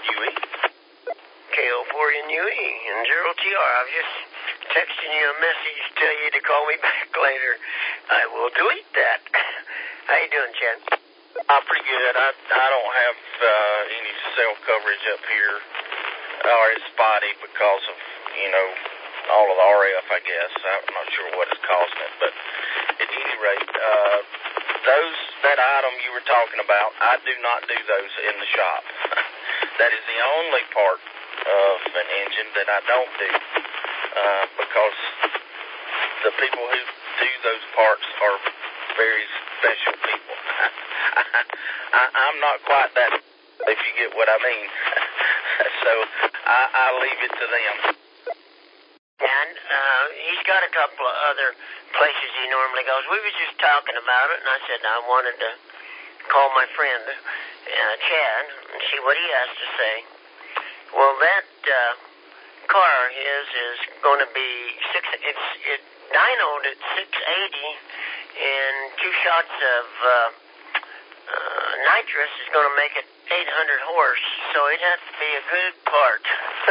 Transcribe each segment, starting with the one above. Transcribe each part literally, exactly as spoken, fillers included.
U E. K O four N U E and zero T R. I was just texting you a message to tell you to call me back later. I will delete that. How you doing, Chad? I'm pretty good. I I don't have uh, any cell coverage up here, or it's spotty because of, you know, all of the R F, I guess. I'm not sure what is causing it, but at any rate, uh, those that item you were talking about, I do not do those in the shop. That is the only part of an engine that I don't do, uh, because the people who do those parts are very special people. I, I'm not quite that, if you get what I mean. So I, I leave it to them. And uh, he's got a couple of other places he normally goes. We were just talking about it, and I said I wanted to call my friend uh, Chad and see what he has to say. Well, that uh, car his is going to be six. It's it dynoed at six eighty, and two shots of uh, uh, nitrous is going to make it eight hundred horse. So it has to be a good part.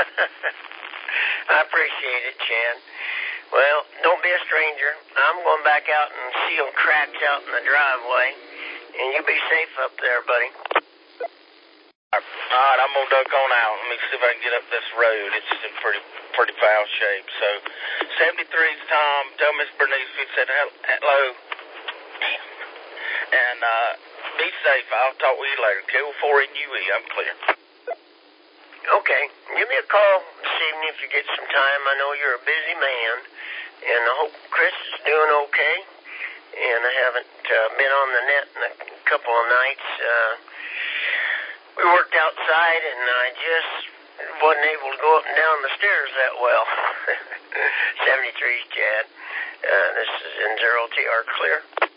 I appreciate it, Chad. Well, don't be a stranger. I'm going back out and seal cracks out in the driveway, and you be safe up there, buddy. All right, I'm going to duck on out. Let me see if I can get up this road. It's in pretty pretty foul shape. So, seventy-three's Tom. Tell Miss Bernice we said hello. Damn. And uh, be safe. I'll talk with you later. K O four N U E. I'm clear. Okay. Give me a call this evening if you get some time. I know you're a busy man, and I hope Chris is doing okay. And I haven't uh, been on the net in a couple of nights. Uh, we worked outside, and I just wasn't able to go up and down the stairs that well. seventy-three's Chad. Uh, this is in zero T R clear.